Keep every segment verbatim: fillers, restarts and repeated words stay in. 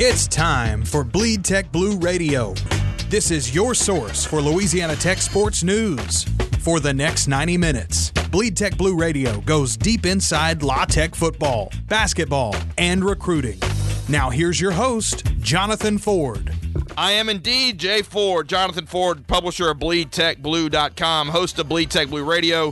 It's time for Bleed Tech Blue Radio. This is your source for Louisiana Tech sports news. For the next ninety minutes, Bleed Tech Blue Radio goes deep inside La Tech football, basketball, and recruiting. Now here's your host, Jonathan Ford. I am indeed Jay Ford, Jonathan Ford, publisher of Bleed Tech Blue dot com, host of Bleed Tech Blue Radio.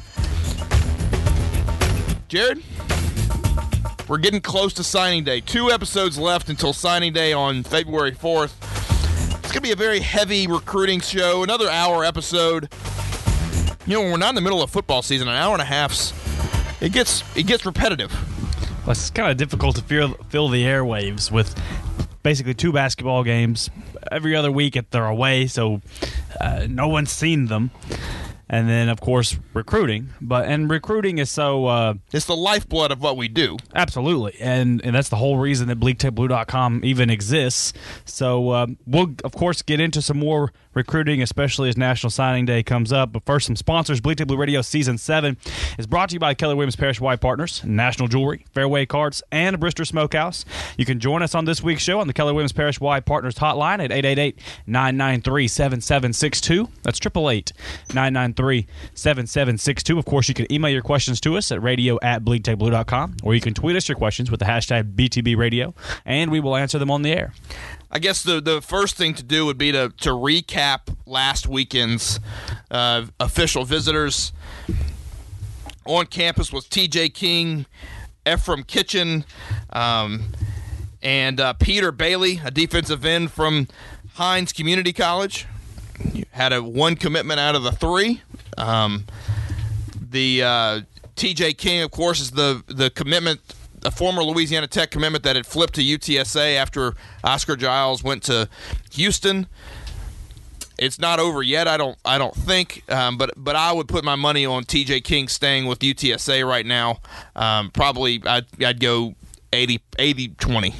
Jared, we're getting close to signing day. Two episodes left until signing day on February fourth. It's going to be a very heavy recruiting show, another hour episode. You know, when we're not in the middle of football season, an hour and a half's, it gets it gets repetitive. Well, it's kind of difficult to fill, fill the airwaves with basically two basketball games every other week if they're away, so uh, no one's seen them. And then, of course, recruiting. But and recruiting is so uh, it's the lifeblood of what we do. Absolutely, and and that's the whole reason that Bleed Tech Blue dot com even exists. So uh, we'll of course get into some more recruiting, especially as National Signing Day comes up. But first, some sponsors. Bleed Tech Blue Radio Season seven is brought to you by Keller Williams Parish Wide Partners, National Jewelry, Fairway Cards, and Brister Smokehouse. You can join us on this week's show on the Keller Williams Parish Wide Partners hotline at eight eight eight, nine nine three, seven seven six two. That's eight eight eight, nine nine three, seven seven six two. Of course, you can email your questions to us at radio at bleed tech blue dot com, or you can tweet us your questions with the hashtag B T B radio, and we will answer them on the air. I guess the, the first thing to do would be to, to recap last weekend's uh, official visitors. On campus was T J King, Ephraim Kitchen, um, and uh, Peter Bailey, a defensive end from Hines Community College. Had a one commitment out of the three. Um, the uh, T J King, of course, is the, the commitment, a former Louisiana Tech commitment that had flipped to U T S A after Oscar Giles went to Houston. It's not over yet, I don't I don't think, um, but but I would put my money on T J King staying with U T S A right now. Um, probably I'd, I'd go eighty twenty.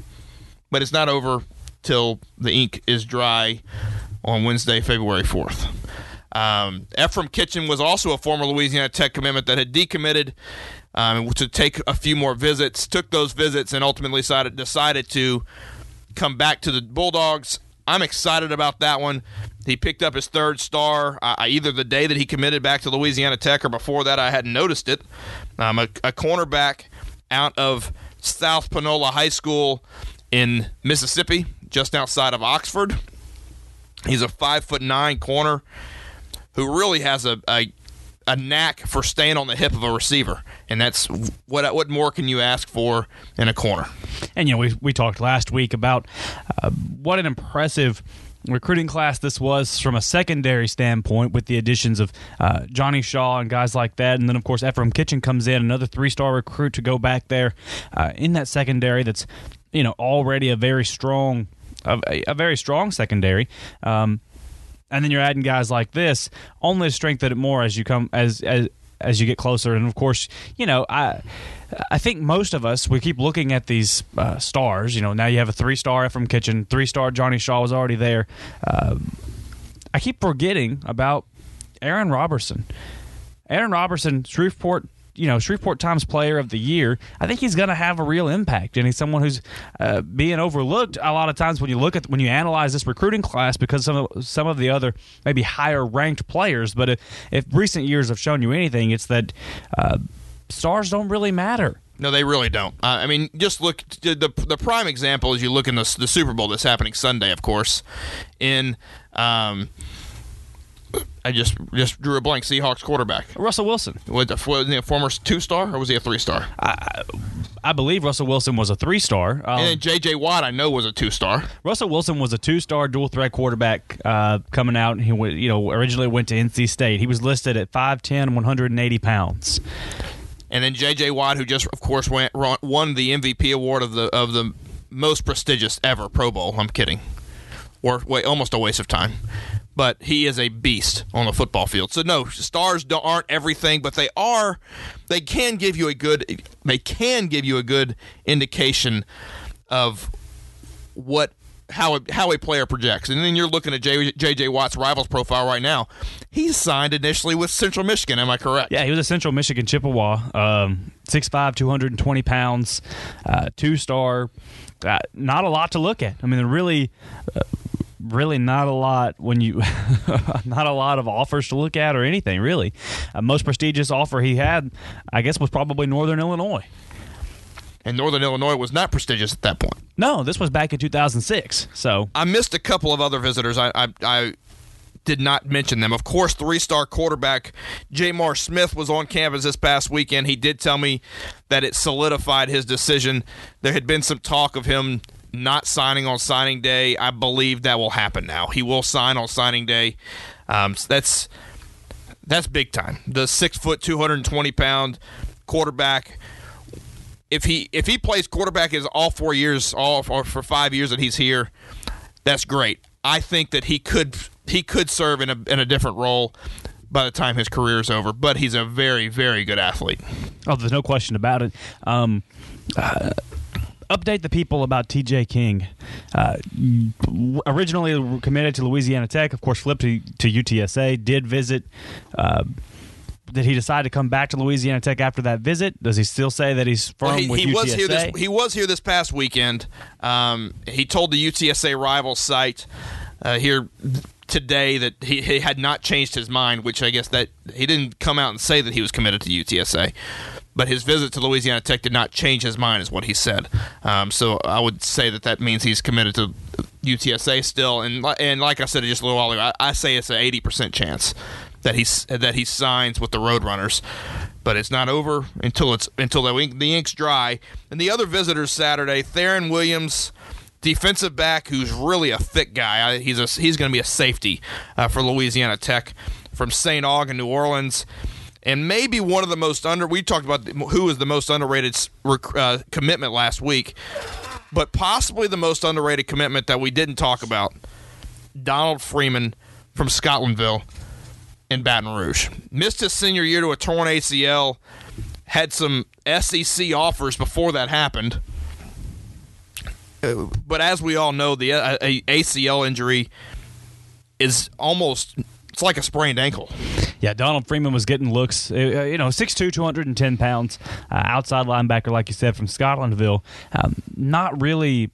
But it's not over till the ink is dry on Wednesday, February fourth. Um, Ephraim Kitchen was also a former Louisiana Tech commitment that had decommitted um, to take a few more visits, took those visits, and ultimately decided, decided to come back to the Bulldogs. I'm excited about that one. He picked up his third star uh, either the day that he committed back to Louisiana Tech or before that. I hadn't noticed it. Um, a, a cornerback out of South Panola High School in Mississippi, just outside of Oxford. He's a five foot nine corner who really has a, a a knack for staying on the hip of a receiver, and that's what what more can you ask for in a corner? And you know, we we talked last week about uh, what an impressive recruiting class this was from a secondary standpoint with the additions of uh, Johnny Shaw and guys like that, and then of course Ephraim Kitchen comes in, another three star recruit to go back there uh, in that secondary. That's you know already a very strong. A, a very strong secondary, um, and then you're adding guys like this, only to strengthen it more as you come as as as you get closer. And of course, you know, I I think most of us we keep looking at these uh, stars. You know, now you have a three star Ephraim Kitchen, three star Johnny Shaw was already there. Uh, I keep forgetting about Aaron Robertson. Aaron Robertson, Shreveport. You know, Shreveport Times Player of the Year. I think he's going to have a real impact, and he's someone who's uh, being overlooked a lot of times when you look at when you analyze this recruiting class because some of some of the other maybe higher ranked players. But if, if recent years have shown you anything, it's that uh, stars don't really matter. No, they really don't. Uh, I mean, just look. The the prime example is you look in the the Super Bowl that's happening Sunday, of course, in. Um, I just just drew a blank. Seahawks quarterback Russell Wilson. Was he a former two-star or was he a three-star? I, I believe Russell Wilson was a three-star. Um, and then J J. Watt, I know, was a two-star. Russell Wilson was a two-star dual-threat quarterback uh, coming out. He went, you know originally went to N C State. He was listed at five ten, one hundred eighty pounds. And then J J. Watt, who just, of course, went, won the M V P award of the of the most prestigious ever Pro Bowl. I'm kidding. Or wait, almost a waste of time. But he is a beast on the football field. So no, stars don't, aren't everything, but they are. They can give you a good. They can give you a good indication of what how a, how a player projects. And then you're looking at J J. Watt's Rivals profile right now. He's signed initially with Central Michigan. Am I correct? Yeah, he was a Central Michigan Chippewa, um, six five, two hundred twenty pounds, uh, two-star. Uh, not a lot to look at. I mean, really, uh, really not a lot when you, not a lot of offers to look at or anything, really. Uh, most prestigious offer he had, I guess, was probably Northern Illinois. And Northern Illinois was not prestigious at that point. No, this was back in two thousand six. So I missed a couple of other visitors. I I, I did not mention them. Of course, three-star quarterback J'Mar Smith was on campus this past weekend. He did tell me that it solidified his decision. There had been some talk of him not signing on signing day. I believe that will happen now. He will sign on signing day. Um, so that's that's big time. The six foot, two hundred twenty pound quarterback. If he if he plays quarterback is all four years, all for, for five years that he's here, that's great. I think that he could he could serve in a in a different role by the time his career is over. But he's a very very good athlete. Oh, there's no question about it. Um, uh, update the people about T J King. Uh, originally committed to Louisiana Tech, of course, flipped to, to U T S A. Did visit. Uh, Did he decide to come back to Louisiana Tech after that visit? Does he still say that he's from well, he, with he U T S A? Was here this, he was here this past weekend. Um, he told the U T S A Rivals site uh, here today that he, he had not changed his mind, which I guess that he didn't come out and say that he was committed to U T S A. But his visit to Louisiana Tech did not change his mind, is what he said. Um, so I would say that that means he's committed to U T S A still. And and like I said just a little while ago, I, I say it's an eighty percent chance that he that he signs with the Roadrunners, but it's not over until it's until the, ink, the ink's dry. And the other visitors Saturday, Theron Williams, defensive back, who's really a thick guy. He's a, he's going to be a safety uh, for Louisiana Tech from Saint Aug in New Orleans, and maybe one of the most under. We talked about who was the most underrated uh, commitment last week, but possibly the most underrated commitment that we didn't talk about. Donald Freeman from Scotlandville in Baton Rouge. Missed his senior year to a torn A C L, had some S E C offers before that happened. Uh, but as we all know, the uh, a A C L injury is almost, it's like a sprained ankle. Yeah, Donald Freeman was getting looks, uh, you know, six two, two hundred ten pounds, uh, outside linebacker, like you said, from Scotlandville. Um, not really...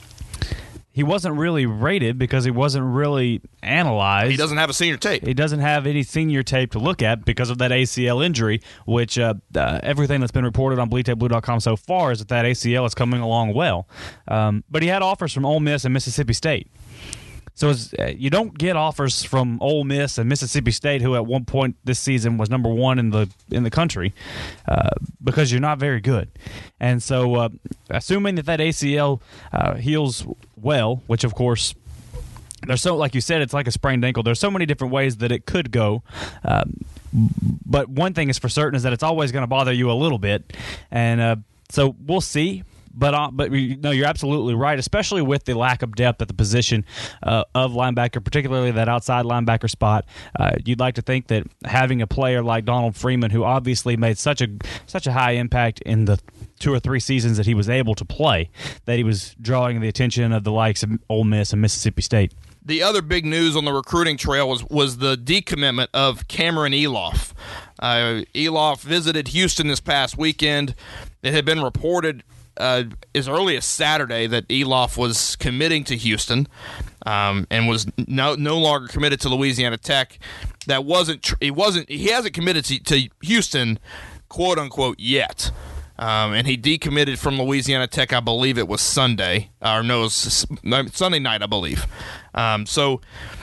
He wasn't really rated because he wasn't really analyzed. He doesn't have a senior tape. He doesn't have any senior tape to look at because of that A C L injury, which uh, uh, everything that's been reported on bleed tech blue dot com so far is that that A C L is coming along well. Um, but he had offers from Ole Miss and Mississippi State. So it's, uh, you don't get offers from Ole Miss and Mississippi State, who at one point this season was number one in the in the country, uh, because you're not very good. And so, uh, assuming that that A C L uh, heals well, which of course, there's so like you said, it's like a sprained ankle. There's so many different ways that it could go. Um, but one thing is for certain is that it's always going to bother you a little bit, and uh, so we'll see. But uh, but no, you're absolutely right, especially with the lack of depth at the position uh, of linebacker, particularly that outside linebacker spot. Uh, you'd like to think that having a player like Donald Freeman, who obviously made such a such a high impact in the two or three seasons that he was able to play, that he was drawing the attention of the likes of Ole Miss and Mississippi State. The other big news on the recruiting trail was, was the decommitment of Cameron Eloff. Uh, Eloff visited Houston this past weekend. It had been reported Uh, as early as Saturday that Eloff was committing to Houston um, and was no no longer committed to Louisiana Tech. That wasn't tr- he wasn't he hasn't committed to, to Houston, quote unquote, yet. Um, and he decommitted from Louisiana Tech. I believe it was Sunday or no, it was Sunday night, I believe. Um, so.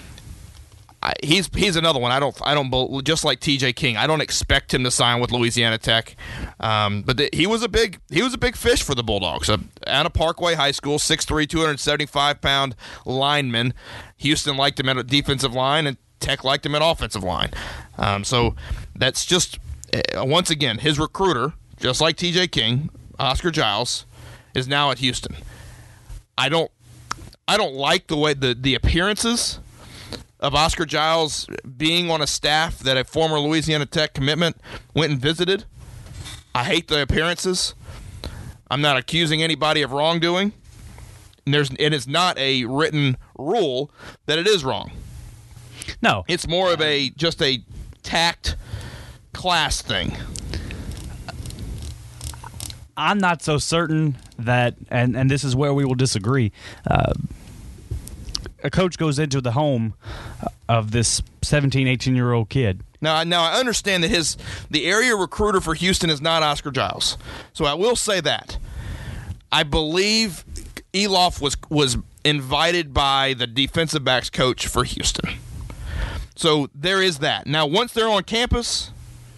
I, he's he's another one. I don't I don't just like T J King. I don't expect him to sign with Louisiana Tech, um, but the, he was a big he was a big fish for the Bulldogs. Uh, Anna Parkway High School, six three, two hundred seventy-five pound lineman. Houston liked him at defensive line, and Tech liked him at offensive line. Um, so that's just uh, once again his recruiter, just like T J King, Oscar Giles, is now at Houston. I don't I don't like the way the the appearances of Oscar Giles being on a staff that a former Louisiana Tech commitment went and visited. I hate the appearances. I'm not accusing anybody of wrongdoing. And there's and it's not a written rule that it is wrong. No. It's more of a just a tact class thing. I'm not so certain that, and, and this is where we will disagree, uh, a coach goes into the home of this seventeen, eighteen-year-old kid. Now, now I understand that his the area recruiter for Houston is not Oscar Giles. So I will say that. I believe Eloff was was invited by the defensive backs coach for Houston. So there is that. Now, once they're on campus,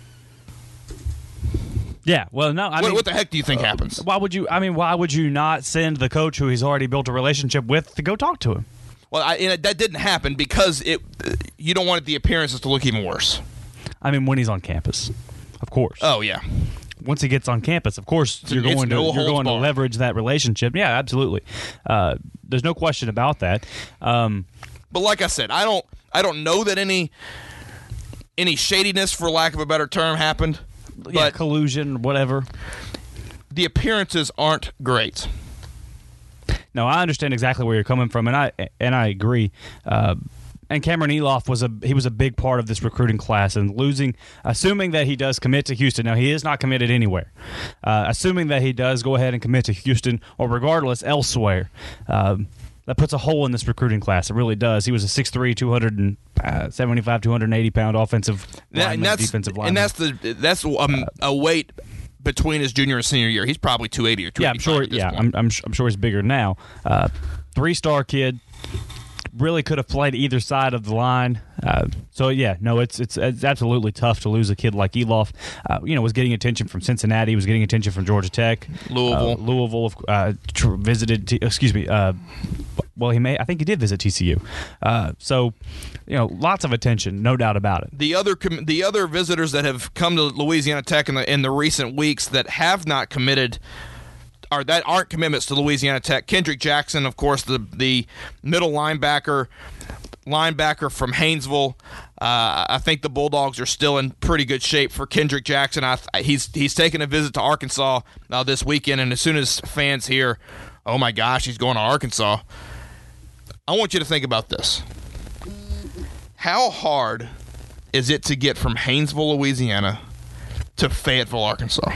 yeah, well, no, I what, mean, what the heck do you think uh, happens? Why would you? I mean, why would you not send the coach who he's already built a relationship with to go talk to him? Well, I, and that didn't happen because it. You don't want the appearances to look even worse. I mean, when he's on campus, of course. Oh yeah. Once he gets on campus, of course, it's, you're going to no you're going bar. to leverage that relationship. Yeah, absolutely. Uh, there's no question about that. Um, but like I said, I don't I don't know that any any shadiness, for lack of a better term, happened. Yeah, but collusion, whatever. The appearances aren't great. No, I understand exactly where you're coming from, and I and I agree. Uh, and Cameron Eloff was a he was a big part of this recruiting class, and losing, assuming that he does commit to Houston. Now he is not committed anywhere. Uh, assuming that he does go ahead and commit to Houston, or regardless elsewhere. Um, That puts a hole in this recruiting class. It really does. He was a six three, two seventy-five, two eighty pound offensive lineman, and that's, defensive lineman. And that's the that's um, a weight between his junior and senior year. He's probably two eighty or two eighty-five. Yeah, I'm sure. At this Yeah, point. I'm, I'm I'm sure he's bigger now. Uh, three star kid. Really could have played either side of the line. Uh, so yeah, no, it's it's it's absolutely tough to lose a kid like Eloff. Uh, you know, was getting attention from Cincinnati, was getting attention from Georgia Tech, Louisville. uh, Louisville uh, tr- visited. T- excuse me. Uh, well, he may. I think he did visit T C U. Uh, so, you know, lots of attention, no doubt about it. The other com- the other visitors that have come to Louisiana Tech in the in the recent weeks that have not committed. Or that aren't commitments to Louisiana Tech. Kendrick Jackson, of course, the the middle linebacker, linebacker from Haynesville. Uh, I think the Bulldogs are still in pretty good shape for Kendrick Jackson. I, he's he's taking a visit to Arkansas uh, this weekend, and as soon as fans hear, "Oh my gosh, he's going to Arkansas," I want you to think about this: how hard is it to get from Haynesville, Louisiana, to Fayetteville, Arkansas?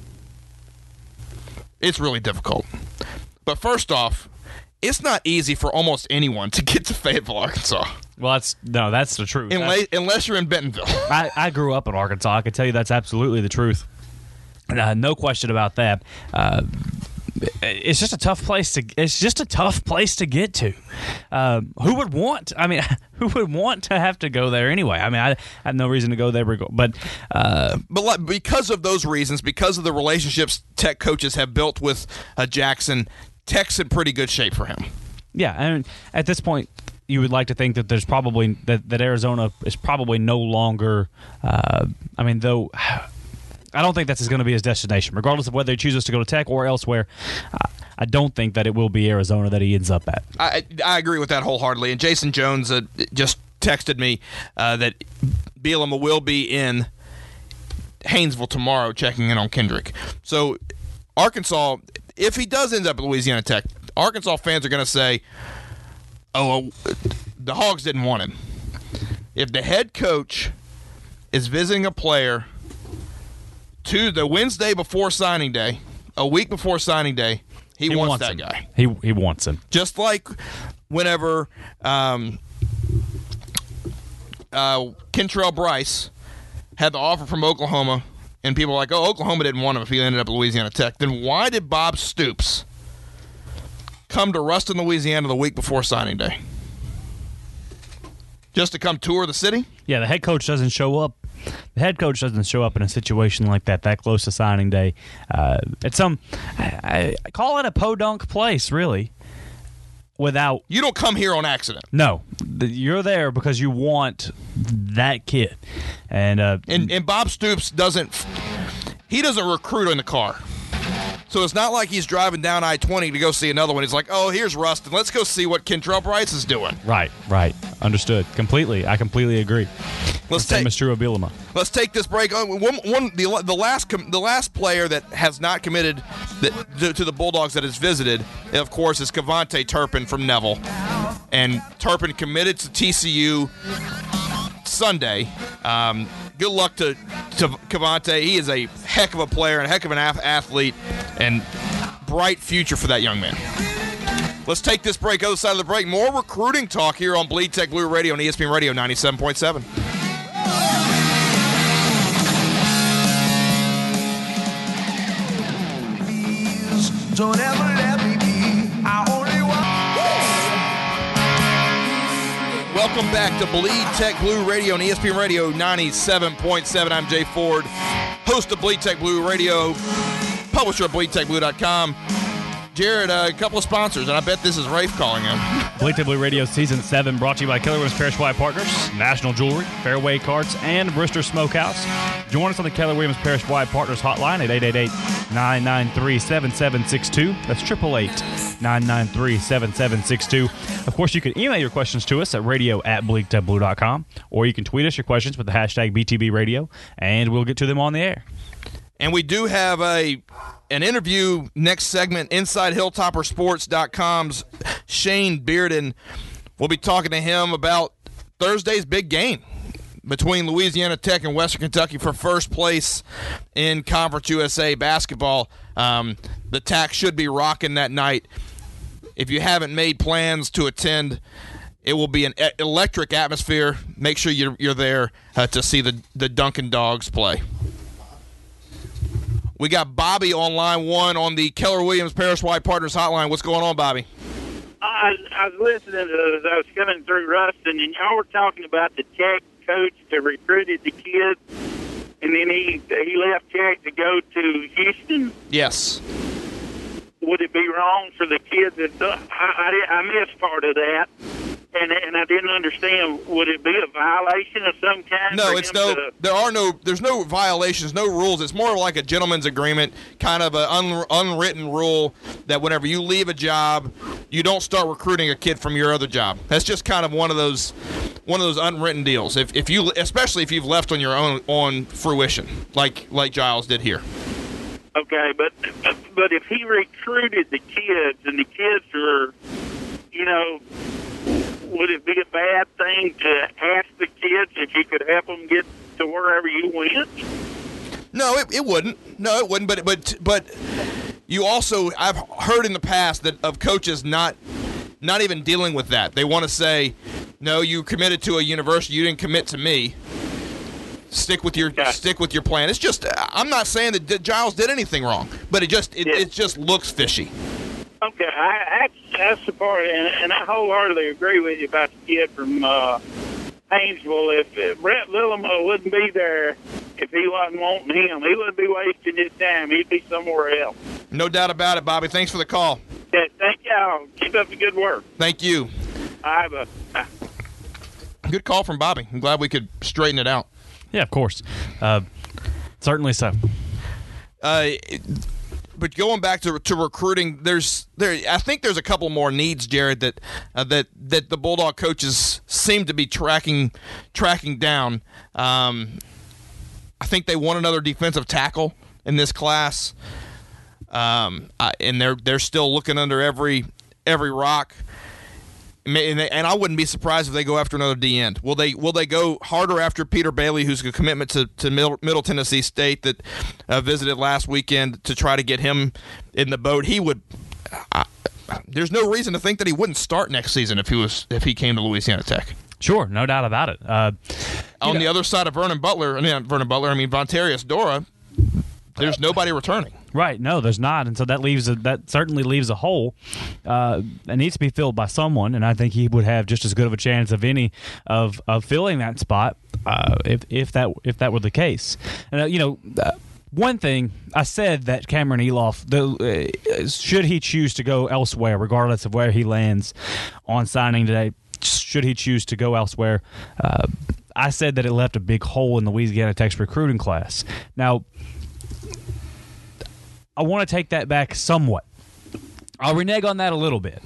It's really difficult. But first off, it's not easy for almost anyone to get to Fayetteville, Arkansas. Well, that's no, that's the truth. Unless, unless you're in Bentonville. I, I grew up in Arkansas. I can tell you that's absolutely the truth. Uh, no question about that. Uh, it's just a tough place to. It's just a tough place to get to. Um, who would want? I mean, who would want to have to go there anyway? I mean, I, I have no reason to go there, but uh, but like, because of those reasons, because of the relationships Tech coaches have built with uh, Jackson, Tech's in pretty good shape for him. Yeah, and at this point, you would like to think that there's probably that, that Arizona is probably no longer. Uh, I mean, though. I don't think that's going to be his destination, regardless of whether he chooses to go to Tech or elsewhere. Uh, I don't think that it will be Arizona that he ends up at. I, I agree with that wholeheartedly. And Jason Jones uh, just texted me uh, that Bielema will be in Haynesville tomorrow checking in on Kendrick. So Arkansas, if he does end up at Louisiana Tech, Arkansas fans are going to say, oh, the Hogs didn't want him. If the head coach is visiting a player to the Wednesday before signing day, a week before signing day, he, he wants, wants that him. guy. He he wants him. Just like whenever um, uh, Kentrell Bryce had the offer from Oklahoma, and people were like, oh, Oklahoma didn't want him if he ended up at Louisiana Tech. Then why did Bob Stoops come to Ruston, Louisiana the week before signing day? Just to come tour the city? Yeah, the head coach doesn't show up. The head coach doesn't show up in a situation like that, that close to signing day. Uh, it's some, I, I call it a podunk place, really. Without you don't come here on accident. No, you're there because you want that kid, and uh, and and Bob Stoops doesn't. He doesn't recruit in the car. So it's not like he's driving down I twenty to go see another one. He's like, oh, here's Ruston. Let's go see what Kentrell Bryce is doing. Right, right. Understood. Completely. I completely agree. Let's Same take, is true of Bielema. Let's take this break. One, one, the, the last the last player that has not committed that, to, to the Bulldogs that has visited, of course, is Cavante Turpin from Neville. And Turpin committed to T C U Sunday. Um, good luck to, to Cavante. He is a heck of a player and a heck of an athlete, and bright future for that young man. Let's take this break. Other side of the break, more recruiting talk here on Bleed Tech Blue Radio and E S P N Radio ninety-seven point seven. Don't ever let me be. I only want. Welcome back to Bleed Tech Blue Radio and E S P N Radio ninety-seven point seven. I'm Jay Ford, host of Bleed Tech Blue Radio, publisher of bleed tech blue dot com. Jared, uh, a couple of sponsors, and I bet this is Rafe calling in. Bleed Tech Blue Radio Season seven brought to you by Keller Williams Parish White Partners, National Jewelry, Fairway Carts, and Brister Smokehouse. Join us on the Keller Williams Parish White Partners hotline at eight eight eight, nine nine three, seven seven six two. That's eight eight eight, nine nine three, seven seven six two. Of course, you can email your questions to us at radio at bleed tech blue dot com, or you can tweet us your questions with the hashtag B T B Radio, and we'll get to them on the air. And we do have a an interview next segment, inside hilltopper sports dot com's Shane Bearden. We'll be talking to him about Thursday's big game between Louisiana Tech and Western Kentucky for first place in Conference U S A basketball. Um, the T A C should be rocking that night. If you haven't made plans to attend, it will be an electric atmosphere. Make sure you're, you're there uh, to see the, the Duncan Dogs play. We got Bobby on line one on the Keller Williams Parish White Partners hotline. What's going on, Bobby? I, I was listening to as I was coming through Ruston, and y'all were talking about the Tech coach that recruited the kids, and then he he left Tech to go to Houston. Yes. Would it be wrong for the kids? That uh, I, I, I missed part of that, and and I didn't understand. Would it be a violation of some kind? No, it's no. To, there are no. There's no violations, no rules. It's more like a gentleman's agreement, kind of an un, unwritten rule that whenever you leave a job, you don't start recruiting a kid from your other job. That's just kind of one of those, one of those unwritten deals. If if you, especially if you've left on your own on fruition, like like Giles did here. Okay, but but if he recruited the kids and the kids are, you know, would it be a bad thing to ask the kids if you could help them get to wherever you went? No, it, it wouldn't. No, it wouldn't. But but but you also, I've heard in the past that of coaches not not even dealing with that. They want to say, no, you committed to a university, you didn't commit to me. Stick with your yeah. stick with your plan. It's just, I'm not saying that Giles did anything wrong, but it just it, yeah. it just looks fishy. Okay, I, I, that's the part, and, and I wholeheartedly agree with you about the kid from uh, Haynesville. If, if Brett Lillimo wouldn't be there, if he wasn't wanting him, he wouldn't be wasting his time. He'd be somewhere else. No doubt about it, Bobby. Thanks for the call. Yeah, thank y'all. Keep up the good work. Thank you. All right, bud. Bye. Good call from Bobby. I'm glad we could straighten it out. Yeah, of course. Uh, certainly so. Uh, but going back to to recruiting, there's there. I think there's a couple more needs, Jared, that uh, that that the Bulldog coaches seem to be tracking tracking down. Um, I think they want another defensive tackle in this class, um, I, and they're they're still looking under every every rock. And, they, and I wouldn't be surprised if they go after another D end. Will they? Will they go harder after Peter Bailey, who's a commitment to, to Middle, Middle Tennessee State that uh, visited last weekend, to try to get him in the boat? He would. I, there's no reason to think that he wouldn't start next season if he was if he came to Louisiana Tech. Sure, no doubt about it. Uh, On know, the other side of Vernon Butler, I mean Vernon Butler, I mean Vontarius Dora, there's nobody returning. Right, no, there's not, and so that leaves a, that certainly leaves a hole uh, that needs to be filled by someone, and I think he would have just as good of a chance of any of, of filling that spot uh, if if that if that were the case. And uh, you know, uh, one thing I said that Cameron Eloff, the, uh, should he choose to go elsewhere, regardless of where he lands on signing today, should he choose to go elsewhere, uh, I said that it left a big hole in the Louisiana Tech's recruiting class. Now, I want to take that back somewhat. I'll renege on that a little bit.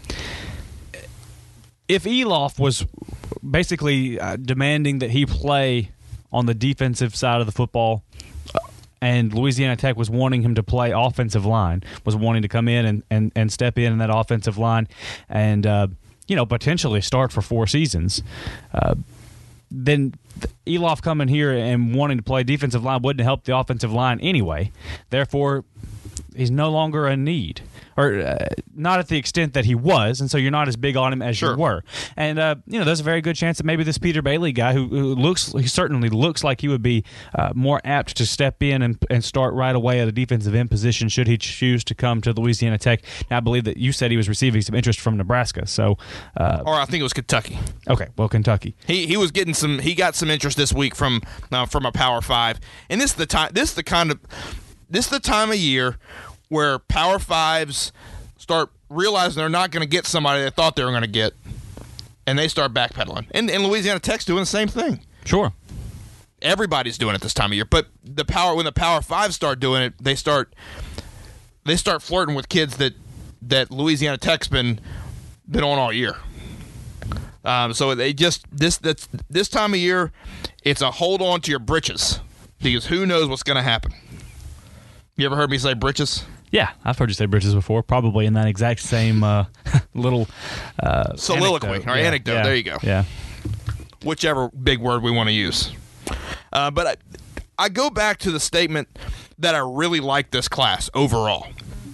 If Eloff was basically uh, demanding that he play on the defensive side of the football, uh, and Louisiana Tech was wanting him to play offensive line, was wanting to come in and, and, and step in in that offensive line and, uh, you know, potentially start for four seasons, uh, then Eloff coming here and wanting to play defensive line wouldn't help the offensive line anyway. Therefore, he's no longer a need, or uh, not at the extent that he was, and so you're not as big on him as Sure. you were. And uh, you know, there's a very good chance that maybe this Peter Bailey guy, who, who looks, he certainly looks like he would be uh, more apt to step in and, and start right away at a defensive end position should he choose to come to Louisiana Tech. Now, I believe that you said he was receiving some interest from Nebraska, so uh, Or I think it was Kentucky. okay, well, Kentucky. He he was getting some. He got some interest this week from uh, from a Power Five, and this is the time. This is the kind of this is the time of year where Power Fives start realizing they're not going to get somebody they thought they were going to get, and they start backpedaling. And, and Louisiana Tech's doing the same thing. Sure. Everybody's doing it this time of year. But the power when the Power Fives start doing it, they start they start flirting with kids that that Louisiana Tech's been been on all year. Um, so they just this that's this time of year, it's a hold on to your britches because who knows what's going to happen. You ever heard me say britches? Yeah, I've heard you say britches before, probably in that exact same uh, little uh, Soliloquy anecdote. or Yeah, anecdote. yeah, There you go. Yeah. Whichever big word we want to use. Uh, but I, I go back to the statement that I really like this class overall.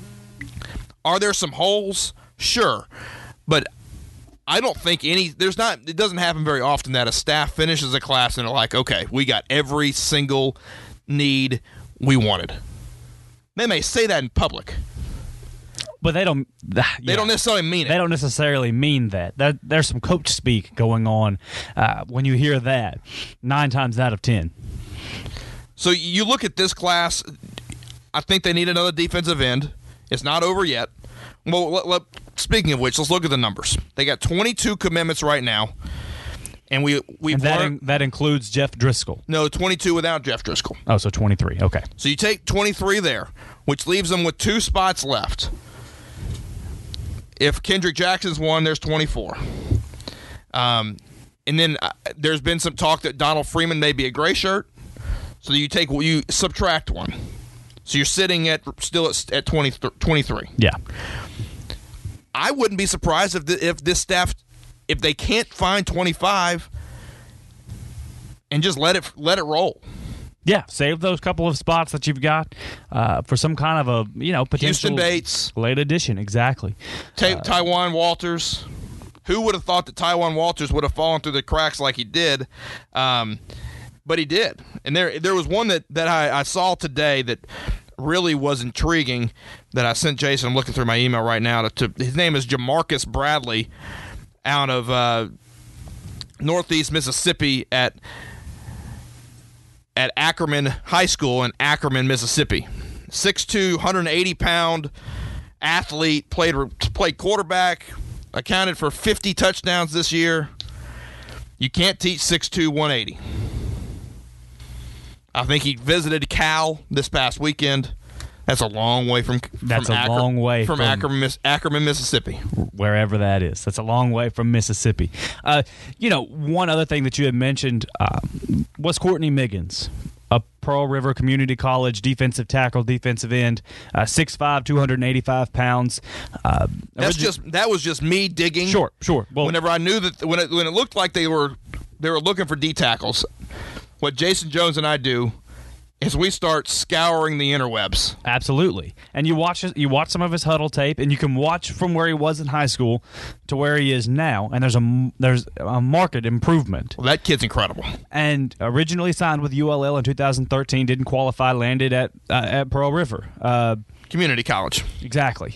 Are there some holes? Sure. But I don't think any, there's not, it doesn't happen very often that a staff finishes a class and they're like, okay, we got every single need we wanted. They may say that in public. But they don't. They yeah. don't necessarily mean it. They don't necessarily mean that. that there's some coach speak going on uh, when you hear that. Nine times out of ten. So you look at this class. I think they need another defensive end. It's not over yet. Well, let, let, speaking of which, let's look at the numbers. They got twenty-two commitments right now, and we we And that in, that includes Jeff Driscoll. no twenty-two without Jeff Driscoll. Oh, so twenty-three. Okay. So you take twenty-three there, which leaves them with two spots left. If Kendrick Jackson's one, there's twenty-four. Um, and then uh, there's been some talk that Donald Freeman may be a gray shirt. So you take you subtract one. So you're sitting at still at, at twenty, twenty-three. Yeah. I wouldn't be surprised if the, if this staff, if they can't find twenty-five, and just let it let it roll. Yeah, save those couple of spots that you've got uh, for some kind of a, you know, potential Houston Bates, late addition. Exactly. Ta- Uh, Taiwan Walters. Who would have thought that Taiwan Walters would have fallen through the cracks like he did? Um, but he did. And there there was one that, that I, I saw today that really was intriguing that I sent Jason. I'm looking through my email right now. To, to his name is Jamarcus Bradley out of uh, Northeast Mississippi at at Ackerman High School in Ackerman, Mississippi. six two, one hundred eighty pound athlete, played played quarterback, accounted for fifty touchdowns this year. You can't teach six two, one eighty. I think he visited Cal this past weekend. That's a long way from, from That's a Acker, long way from, from- Ackerman, Miss, Ackerman, Mississippi. Wherever that is. That's a long way from Mississippi. Uh, you know, one other thing that you had mentioned uh, was Courtney Miggins, a Pearl River Community College defensive tackle, defensive end, uh, six five, two hundred eighty-five pounds. Uh, That's origi- just that was just me digging. Sure, sure. Well, Whenever I knew that when it when it looked like they were they were looking for D tackles, what Jason Jones and I do is we start scouring the interwebs. absolutely. And you watch you watch some of his huddle tape, and you can watch from where he was in high school to where he is now, and there's a there's a marked improvement. Well, that kid's incredible. And originally signed with U L L in two thousand thirteen, didn't qualify, landed at uh, at Pearl River. Uh, Community college. exactly.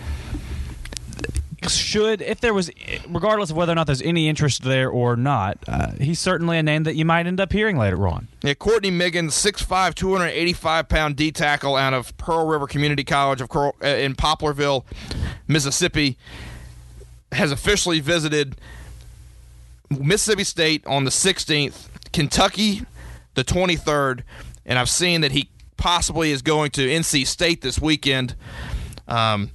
Should, if there was, regardless of whether or not there's any interest there or not, uh, he's certainly a name that you might end up hearing later on. Yeah, Courtney Miggins, six five, two hundred eighty-five pound D tackle out of Pearl River Community College of Cor- uh, in Poplarville, Mississippi, has officially visited Mississippi State on the sixteenth, Kentucky the twenty-third, and I've seen that he possibly is going to N C State this weekend. Um,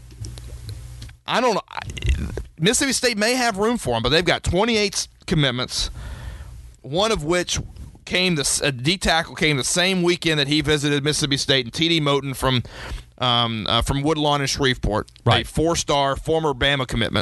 I don't know. Mississippi State may have room for him, but they've got twenty-eight commitments, one of which came the a D tackle came the same weekend that he visited Mississippi State, and T D Moten from um, uh, from Woodlawn and Shreveport, right. a four-star former Bama commitment.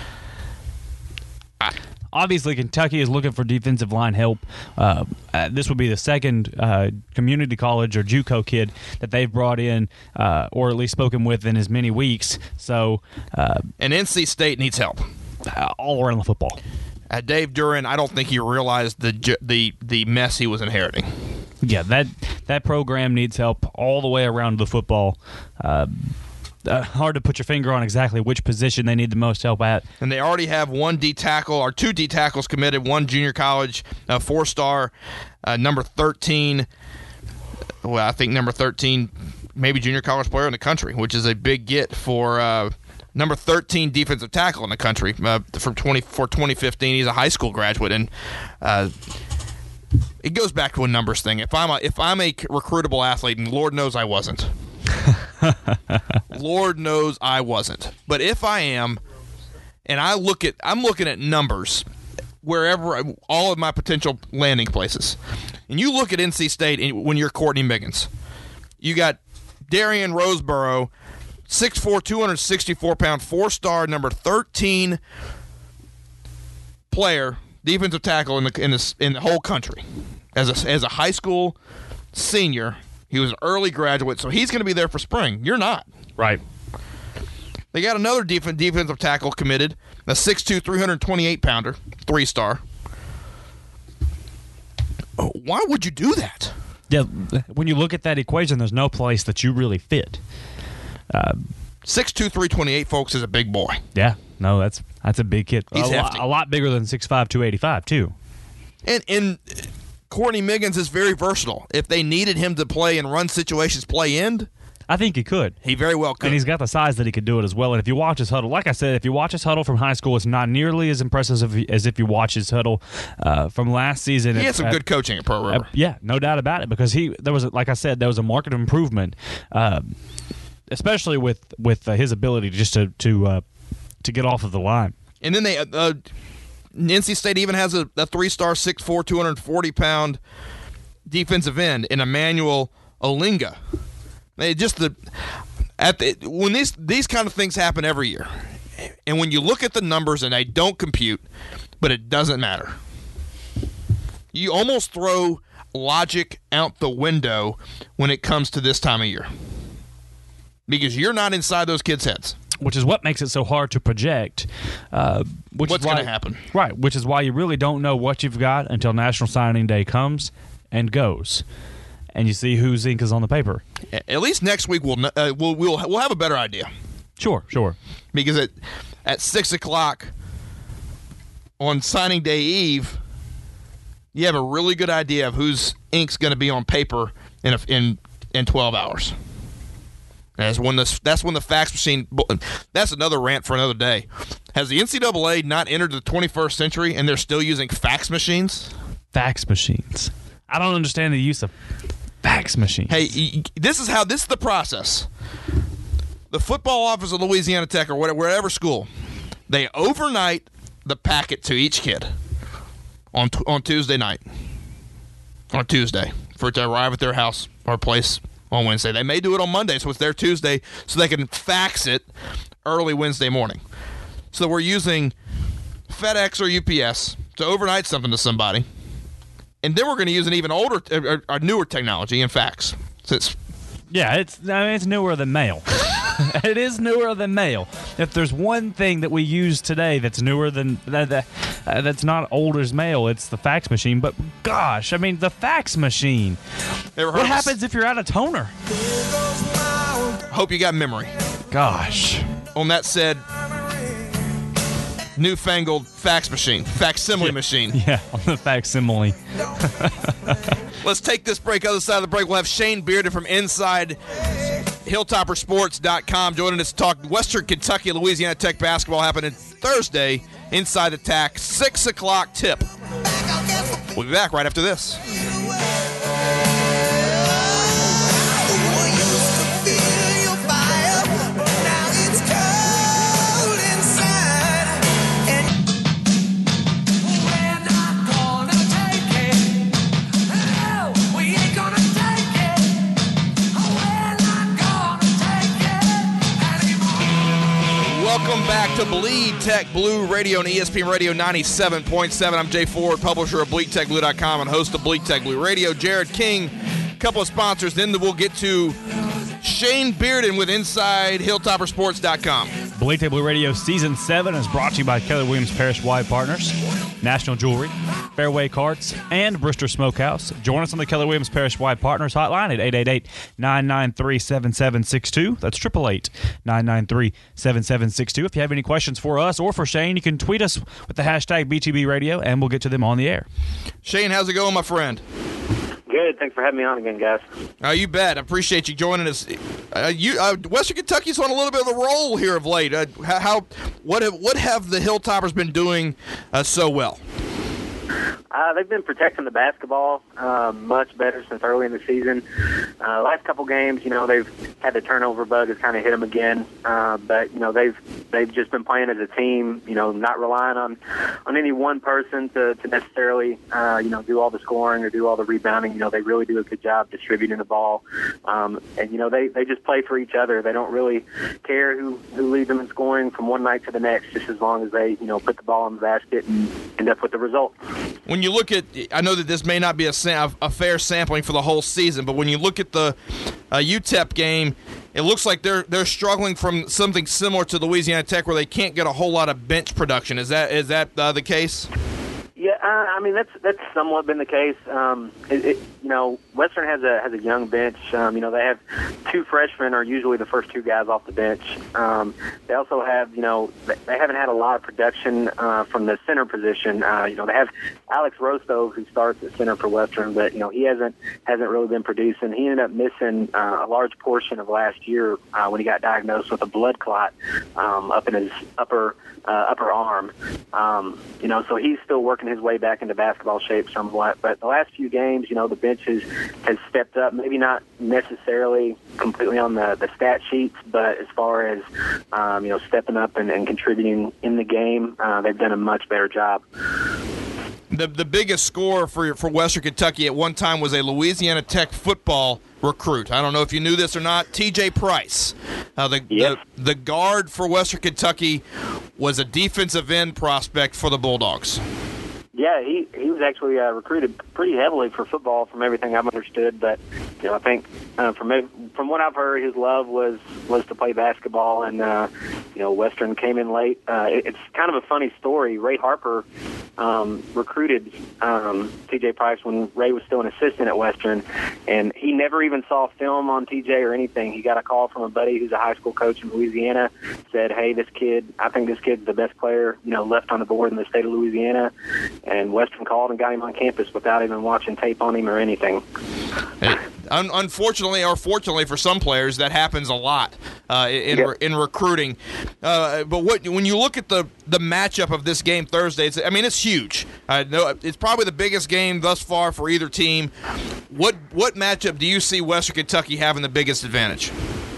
I, Obviously, Kentucky is looking for defensive line help. Uh, uh, this would be the second uh, community college or JUCO kid that they've brought in, uh, or at least spoken with in as many weeks. So, uh, and N C State needs help uh, all around the football. Uh, Dave Duran, I don't think he realized the the the mess he was inheriting. Yeah, that that program needs help all the way around the football. Uh, Uh, hard to put your finger on exactly which position they need the most help at. And they already have one D tackle or two D tackles committed, one junior college, uh, four-star, uh, number thirteen. Well, I think number thirteen, maybe junior college player in the country, which is a big get for uh, number thirteen defensive tackle in the country uh, from twenty for twenty fifteen. He's a high school graduate, and uh, it goes back to a numbers thing. If I'm a, if I'm a recruitable athlete, and Lord knows I wasn't. Lord knows I wasn't. But if I am, and I look at, I'm looking at numbers wherever, all of my potential landing places. And you look at N C State and when you're Courtney Miggins. You got Darian Roseborough, six foot four, two hundred sixty-four pound, four-star, number thirteen player, defensive tackle in the in the, in the whole country. As a, as a high school senior, he was an early graduate, so he's going to be there for spring. You're not. Right. They got another def- defensive tackle committed, a six two, three hundred twenty-eight pounder, three-star. Oh, why would you do that? Yeah, when you look at that equation, there's no place that you really fit. Uh, six two, three twenty-eight, folks, is a big boy. Yeah, no, that's that's a big kid. He's a, hefty. Lot, a lot bigger than six five, two eighty-five, too. And and Courtney Miggins is very versatile. If they needed him to play and run situations, play end, I think he could. he very well could. And he's got the size that he could do it as well. And if you watch his huddle, like I said, if you watch his huddle from high school, it's not nearly as impressive as if, as if you watch his huddle uh, from last season. He at, had some at, good coaching at Pearl River. Uh, yeah, no doubt about it. Because he, there was, a, like I said, there was a market improvement, uh, especially with with uh, his ability to just to to uh, to get off of the line. And then they, uh, N C State even has a, a three-star, six foot four, two hundred forty pound defensive end in Emmanuel Olinga. They just the at the when these these kind of things happen every year, and when you look at the numbers and they don't compute, but it doesn't matter. You almost throw logic out the window when it comes to this time of year, because you're not inside those kids' heads. Which is what makes it so hard to project. Uh, which What's is why- going to happen? Right, which is why you really don't know what you've got until National Signing Day comes and goes, and you see whose ink is on the paper. At least next week we'll uh, we'll we'll we'll have a better idea, Sure, sure. because at at six o'clock on signing day eve, you have a really good idea of whose ink's going to be on paper in a, in in twelve hours. That's when the that's when the fax machine. That's another rant for another day. Has the N C double A not entered the twenty-first century and they're still using fax machines? Fax machines. I don't understand the use of fax machines. Hey, y- this is how this is the process. The football office of Louisiana Tech or whatever, wherever school, they overnight the packet to each kid on t- on Tuesday night, on Tuesday, for it to arrive at their house or place on Wednesday. They may do it on Monday, so it's their Tuesday, so they can fax it early Wednesday morning. So we're using FedEx or U P S to overnight something to somebody. And then we're going to use an even older, a, a newer technology in fax. So it's, Yeah, it's I mean, it's newer than mail. It is newer than mail. If there's one thing that we use today that's newer than that, that uh, that's not old as mail, it's the fax machine. But gosh, I mean, the fax machine. Ever heard What of this? happens if you're out of toner? Hope you got memory. Gosh. On that said, newfangled fax machine, facsimile machine. Yeah, on the facsimile. Let's take this break. Other side of the break, we'll have Shane Bearden from Inside Hilltopper Sports dot com joining us to talk Western Kentucky, Louisiana Tech basketball happening Thursday. Inside Attack, six o'clock tip. We'll be back right after this. welcome back to Bleed Tech Blue Radio and E S P N Radio ninety-seven point seven. I'm Jay Ford, publisher of bleed tech blue dot com and host of Bleed Tech Blue Radio. Jared King, a couple of sponsors. Then we'll get to Shane Bearden with Inside Hilltopper Sports dot com. Bleed Tech Blue Radio Season seven is brought to you by Keller Williams Parish Wide Partners, National Jewelry, Fairway Carts, and Brewster Smokehouse. Join us on the Keller Williams Parish Wide Partners hotline at eight eight eight, nine nine three, seven seven six two. That's eight eight eight, nine nine three, seven seven six two. If you have any questions for us or for Shane, you can tweet us with the hashtag B T B Radio, and we'll get to them on the air. Shane, how's it going, my friend? Good. Thanks for having me on again, guys. Uh, you bet. I appreciate you joining us. Uh, you, uh, Western Kentucky's on a little bit of a roll here of late. Uh, how, what have, what have the Hilltoppers been doing uh, so well? Uh, they've been protecting the basketball uh, much better since early in the season. Uh, last couple games, you know, they've had the turnover bug has kind of hit them again. Uh, but you know, they've they've just been playing as a team. You know, not relying on, on any one person to, to necessarily uh, you know do all the scoring or do all the rebounding. You know, they really do a good job distributing the ball. Um, and you know, they, they just play for each other. They don't really care who who leads them in scoring from one night to the next, just as long as they you know put the ball in the basket and end up with the result. When you look at, I know that this may not be a, sam- a fair sampling for the whole season, but when you look at the uh, U T E P game, it looks like they're they're struggling from something similar to Louisiana Tech, where they can't get a whole lot of bench production. Is that is that uh, the case? Yeah, uh, I mean that's that's somewhat been the case. Um, it, it, you know, Western has a has a young bench. Um, you know, they have two freshmen are usually the first two guys off the bench. Um, they also have, you know, they haven't had a lot of production uh, from the center position. Uh, you know, they have Alex Rostov who starts at center for Western, but you know he hasn't hasn't really been producing. He ended up missing uh, a large portion of last year uh, when he got diagnosed with a blood clot um, up in his upper uh, upper arm. Um, you know, so he's still working his way back into basketball shape somewhat. But the last few games, you know, the bench has, has stepped up, maybe not necessarily completely on the, the stat sheets, but as far as, um, you know, stepping up and, and contributing in the game, uh, they've done a much better job. The the biggest scorer for for Western Kentucky at one time was a Louisiana Tech football recruit. I don't know if you knew this or not. T J Price, uh, the, Yep. the the guard for Western Kentucky, was a defensive end prospect for the Bulldogs. Yeah, he he was actually uh, recruited pretty heavily for football, from everything I've understood. But you know, I think uh, from from what I've heard, his love was was to play basketball, and uh, you know, Western came in late. Uh, it, it's kind of a funny story. Ray Harper um, recruited um, T J Price when Ray was still an assistant at Western, and he never even saw film on T J or anything. He got a call from a buddy who's a high school coach in Louisiana, said, "Hey, this kid, I think this kid's the best player, you know, left on the board in the state of Louisiana." And Western called and got him on campus without even watching tape on him or anything. It, un- unfortunately, or fortunately for some players, that happens a lot uh, in Yep. re- in recruiting. Uh, but what when you look at the, the matchup of this game Thursday, it's, I mean, it's huge. I know it's probably the biggest game thus far for either team. What what matchup do you see Western Kentucky having the biggest advantage?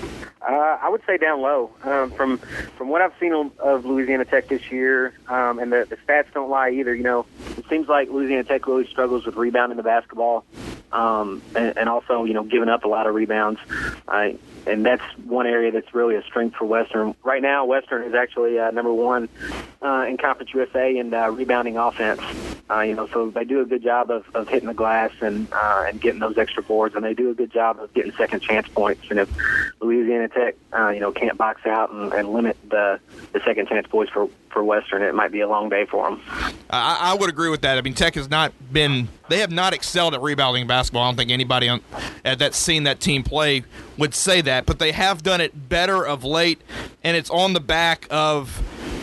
Uh, I would say down low. Um, from from what I've seen of, of Louisiana Tech this year, um, and the, the stats don't lie either. You know, it seems like Louisiana Tech really struggles with rebounding the basketball, um, and, and also you know giving up a lot of rebounds. Uh, and that's one area that's really a strength for Western. Right now, Western is actually uh, number one uh, in Conference U S A in uh, rebounding offense. Uh, you know, so they do a good job of, of hitting the glass and uh, and getting those extra boards, and they do a good job of getting second chance points. And if Louisiana Tech, uh, you know, can't box out and, and limit the, the second chance points for, for Western, it might be a long day for them. I, I would agree with that. I mean, Tech has not been – they have not excelled at rebounding basketball. I don't think anybody on, uh, that's seen that team play would say that. But they have done it better of late, and it's on the back of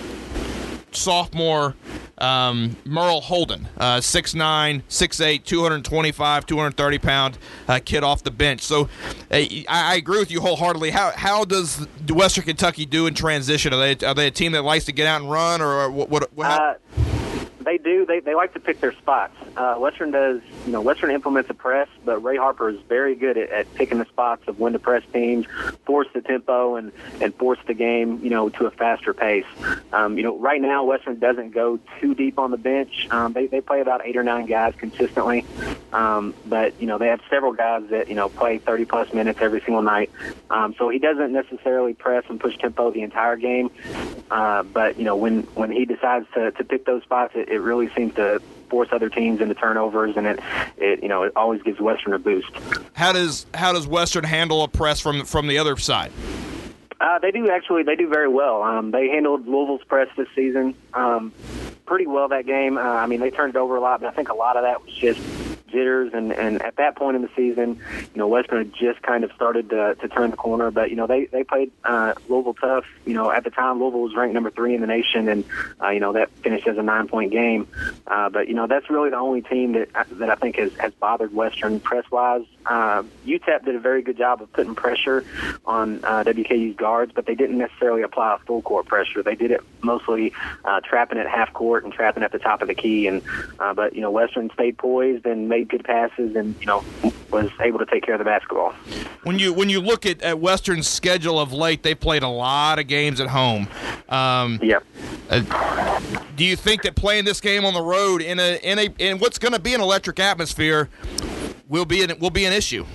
sophomore um, Merle Holden, uh, six nine, six eight, two twenty-five, two thirty pound uh, kid off the bench. So uh, I, I agree with you wholeheartedly. How how does Western Kentucky do in transition? Are they are they a team that likes to get out and run, or what? what, what how? Uh, They do. They they like to pick their spots. Uh, Western does, you know, Western implements a press, but Ray Harper is very good at, at picking the spots of when to press teams, force the tempo, and, and force the game, you know, to a faster pace. Um, you know, right now Western doesn't go too deep on the bench. Um, they they play about eight or nine guys consistently, um, but you know they have several guys that you know play thirty plus minutes every single night. Um, so he doesn't necessarily press and push tempo the entire game, uh, but you know when when he decides to to pick those spots, it, it really seems to force other teams into turnovers, and it, it you know it always gives Western a boost. How does how does Western handle a press from from the other side? Uh, they do actually. They do very well. Um, they handled Louisville's press this season um, pretty well that game. Uh, I mean, they turned it over a lot, but I think a lot of that was just jitters. And, and at that point in the season, you know, Western had just kind of started to, to turn the corner. But, you know, they, they played uh, Louisville tough. You know, at the time, Louisville was ranked number three in the nation, and, uh, you know, that finished as a nine-point game. Uh, but, you know, that's really the only team that, that I think has, has bothered Western press-wise. Uh, U T E P did a very good job of putting pressure on uh, W K U's guards, but they didn't necessarily apply a full court pressure. They did it mostly uh, trapping at half court and trapping at the top of the key. And uh, but you know, Western stayed poised and made good passes, and you know, was able to take care of the basketball. When you when you look at, at Western's schedule of late, they played a lot of games at home. Um, yeah. Uh, do you think that playing this game on the road in a in a in what's going to be an electric atmosphere will be an will be an issue?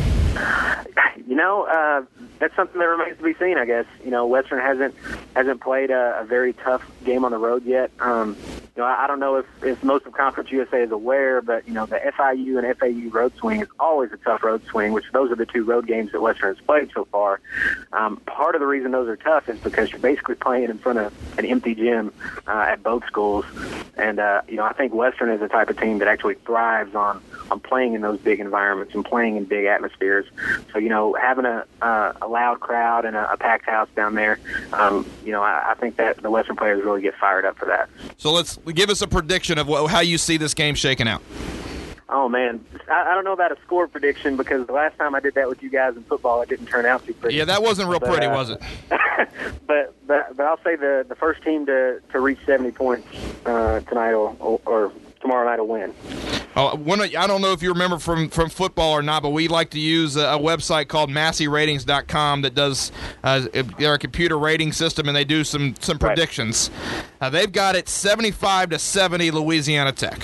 You know, uh, that's something that remains to be seen, I guess. You know, Western hasn't hasn't played a, a very tough game on the road yet. Um, you know, I, I don't know if, if most of Conference U S A is aware, but, you know, the F I U and F A U road swing is always a tough road swing, which those are the two road games that Western has played so far. Um, part of the reason those are tough is because you're basically playing in front of an empty gym uh, at both schools. And, uh, you know, I think Western is the type of team that actually thrives on, on playing in those big environments and playing in big atmospheres. So, you know, having a, uh, a loud crowd and a, a packed house down there, um, you know, I, I think that the Western players really get fired up for that. So let's give us a prediction of what, how you see this game shaking out. Oh, man. I, I don't know about a score prediction because the last time I did that with you guys in football, it didn't turn out too pretty. Yeah, that wasn't real but, pretty, uh, was it? but, but but I'll say the, the first team to, to reach seventy points uh, tonight will, or, or tomorrow night will win. Oh, one, I don't know if you remember from, from football or not, but we like to use a, a website called Massey Ratings dot com that does uh, they're a computer rating system, and they do some, some predictions. Right. Uh, they've got it seventy-five to seventy Louisiana Tech.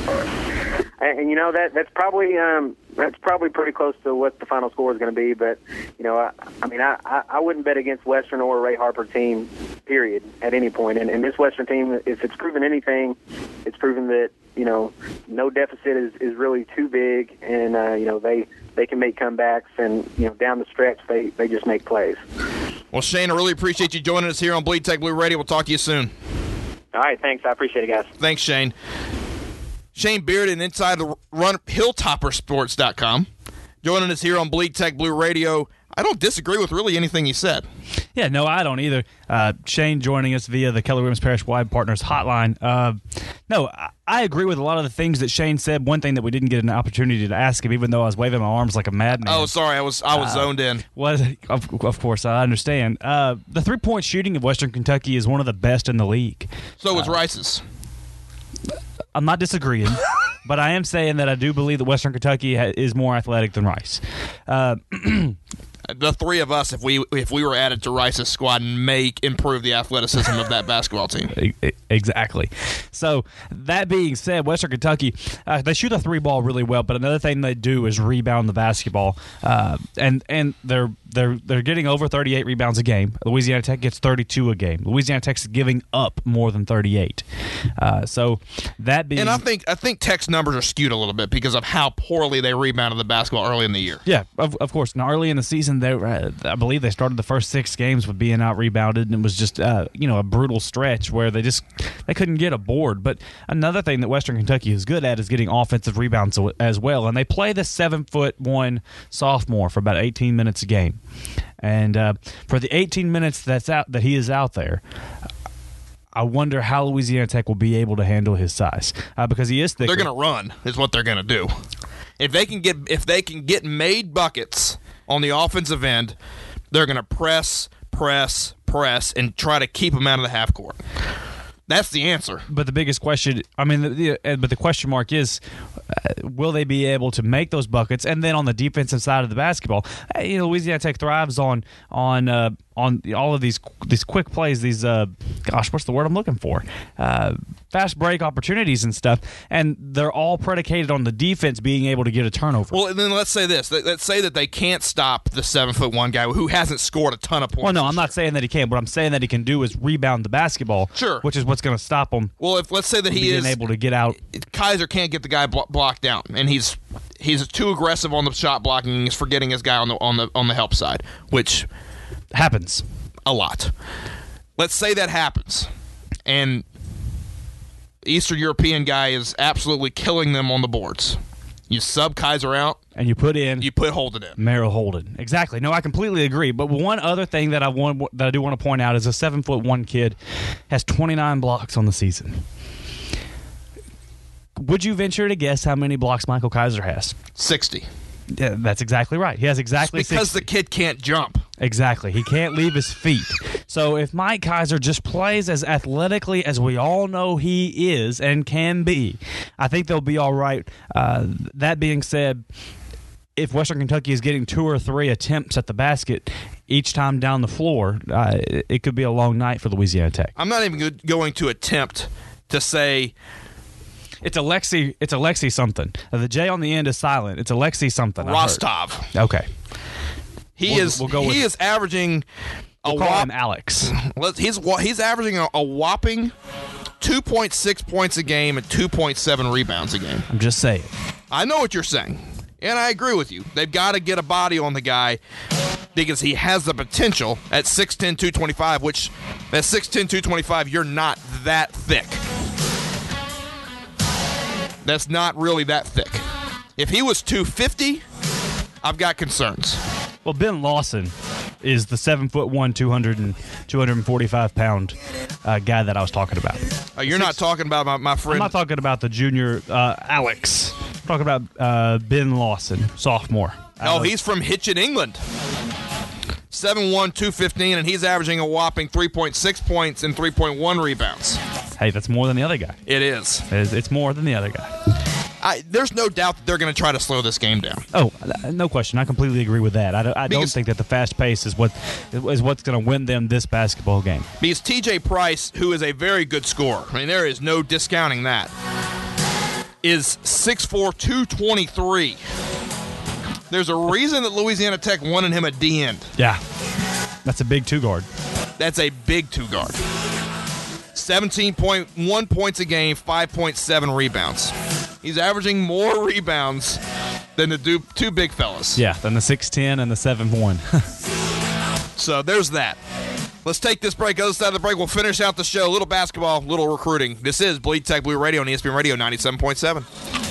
And, and you know that that's probably um, that's probably pretty close to what the final score is going to be. But you know, I, I mean, I, I wouldn't bet against Western or a Ray Harper team, period, at any point. And, and this Western team, if it's proven anything, it's proven that you know no deficit is, is really too big, and uh, you know they, they can make comebacks, and you know down the stretch they, they just make plays. Well, Shane, I really appreciate you joining us here on Bleed Tech Blue Radio. We'll talk to you soon. All right, thanks. I appreciate it, guys. Thanks, Shane. Shane Bearden inside the run hilltopper sports dot com, joining us here on Bleed Tech Blue Radio. I don't disagree with really anything he said. Yeah, no, I don't either. Uh, Shane joining us via the Keller Williams Parish Wide Partners hotline. Uh, no, I, I agree with a lot of the things that Shane said. One thing that we didn't get an opportunity to ask him, even though I was waving my arms like a madman. Oh, sorry, I was I was uh, zoned in. Was of, of course I understand. Uh, the three point shooting of Western Kentucky is one of the best in the league. So was uh, Rice's. I'm not disagreeing, but I am saying that I do believe that Western Kentucky ha- is more athletic than Rice. Uh, the three of us, if we if we were added to Rice's squad, may improve the athleticism of that basketball team. Exactly. So that being said, Western Kentucky, uh, they shoot a three ball really well, but another thing they do is rebound the basketball, uh, and and they're they're they're getting over thirty-eight rebounds a game. Louisiana Tech gets thirty-two a game. Louisiana Tech's giving up more than thirty-eight. Uh, so that being, and I think I think Tech's numbers are skewed a little bit because of how poorly they rebounded the basketball early in the year. Yeah, of, of course. Now early in the season, they uh, I believe they started the first six games with being out rebounded, and it was just uh, you know a brutal stretch where they just they couldn't get a board. But another thing that Western Kentucky is good at is getting offensive rebounds as well, and they play the seven foot one sophomore for about eighteen minutes a game. And uh, for the eighteen minutes that's out that he is out there, I wonder how Louisiana Tech will be able to handle his size uh, because he is thicker. They're going to run, is what they're going to do. If they can get if they can get made buckets on the offensive end, they're going to press, press, press, and try to keep them out of the half court. That's the answer. But the biggest question, I mean, the, the, but the question mark is, uh, will they be able to make those buckets? And then on the defensive side of the basketball, uh, you know, Louisiana Tech thrives on on uh, on all of these these quick plays. These, uh, gosh, what's the word I'm looking for? Uh, fast break opportunities and stuff, and they're all predicated on the defense being able to get a turnover. Well, and then let's say this: let's say that they can't stop the seven foot one guy who hasn't scored a ton of points. Well, no, I'm not saying that he can't. What I'm saying that he can do is rebound the basketball. Sure. Which is what's going to stop him. Well, if let's say that he being is able to get out. Kaiser can't get the guy blo- blocked down, and he's he's too aggressive on the shot blocking. And he's forgetting his guy on the on the on the help side, which happens a lot. Let's say that happens, and Eastern European guy is absolutely killing them on the boards. You sub Kaiser out, and you put in you put Holden in. Merrill Holden, exactly. No, I completely agree. But one other thing that I want that I do want to point out is a seven foot one kid has twenty-nine blocks on the season. Would you venture to guess how many blocks Michael Kaiser has? sixty. Yeah, that's exactly right. He has exactly it's because sixty. the kid can't jump. Exactly. He can't leave his feet. So if Mike Kaiser just plays as athletically as we all know he is and can be, I think they'll be all right. Uh, that being said, if Western Kentucky is getting two or three attempts at the basket each time down the floor, uh, it, it could be a long night for Louisiana Tech. I'm not even going to attempt to say... It's Alexi. It's Alexi something. The J on the end is silent. It's Alexi something. Rostov. Okay. He we'll, is. We'll go he with, is averaging. A we'll call whop- him Alex. He's he's averaging a, a whopping two point six points a game and two point seven rebounds a game. I'm just saying. I know what you're saying, and I agree with you. They've got to get a body on the guy because he has the potential at six ten, two twenty-five, which at six ten, two twenty-five, you're not that thick. That's not really that thick. If he was two fifty, I've got concerns. Well, Ben Lawson is the seven foot one, two hundred and two hundred forty-five pound uh, guy that I was talking about. Uh, you're Six, not talking about my, my friend. I'm not talking about the junior uh, Alex. I'm talking about uh, Ben Lawson, sophomore. No, uh, he's from Hitchin, England. seven one, two fifteen, and he's averaging a whopping three point six points and three point one rebounds. Hey, that's more than the other guy. It is. It's, it's more than the other guy. I, there's no doubt that they're going to try to slow this game down. Oh, no question. I completely agree with that. I, don't, I don't think that the fast pace is what is what's going to win them this basketball game. Because T J Price, who is a very good scorer, I mean, there is no discounting that, is six four, two twenty-three. There's a reason that Louisiana Tech wanted him at D end. Yeah, that's a big two guard. That's a big two guard. seventeen point one points a game, five point seven rebounds. He's averaging more rebounds than the two big fellas. Yeah, than the six ten and the seven one. So there's that. Let's take this break. Other side of the break, we'll finish out the show. A little basketball, little recruiting. This is Bleed Tech Blue Radio on E S P N Radio ninety-seven point seven.